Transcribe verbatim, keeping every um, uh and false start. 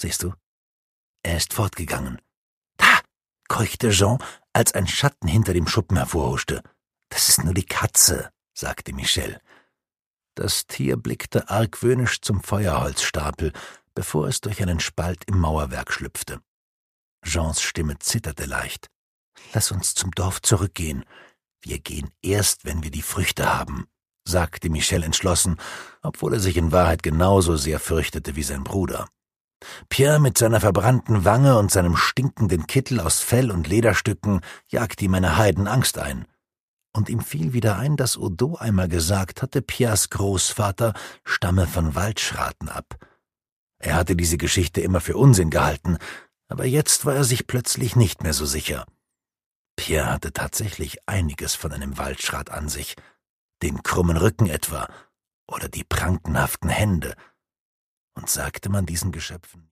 siehst du? Er ist fortgegangen. »Da«, keuchte Jean, als ein Schatten hinter dem Schuppen hervorhuschte. »Das ist nur die Katze«, sagte Michel. Das Tier blickte argwöhnisch zum Feuerholzstapel, bevor es durch einen Spalt im Mauerwerk schlüpfte. Jeans Stimme zitterte leicht. »Lass uns zum Dorf zurückgehen. Wir gehen erst, wenn wir die Früchte haben«, sagte Michel entschlossen, obwohl er sich in Wahrheit genauso sehr fürchtete wie sein Bruder. Pierre mit seiner verbrannten Wange und seinem stinkenden Kittel aus Fell und Lederstücken jagte ihm eine Heidenangst ein. Und ihm fiel wieder ein, dass Odo einmal gesagt hatte, Pierres Großvater stamme von Waldschraten ab. Er hatte diese Geschichte immer für Unsinn gehalten, aber jetzt war er sich plötzlich nicht mehr so sicher. Pierre hatte tatsächlich einiges von einem Waldschrat an sich, den krummen Rücken etwa oder die prankenhaften Hände. Und sagte man diesen Geschöpfen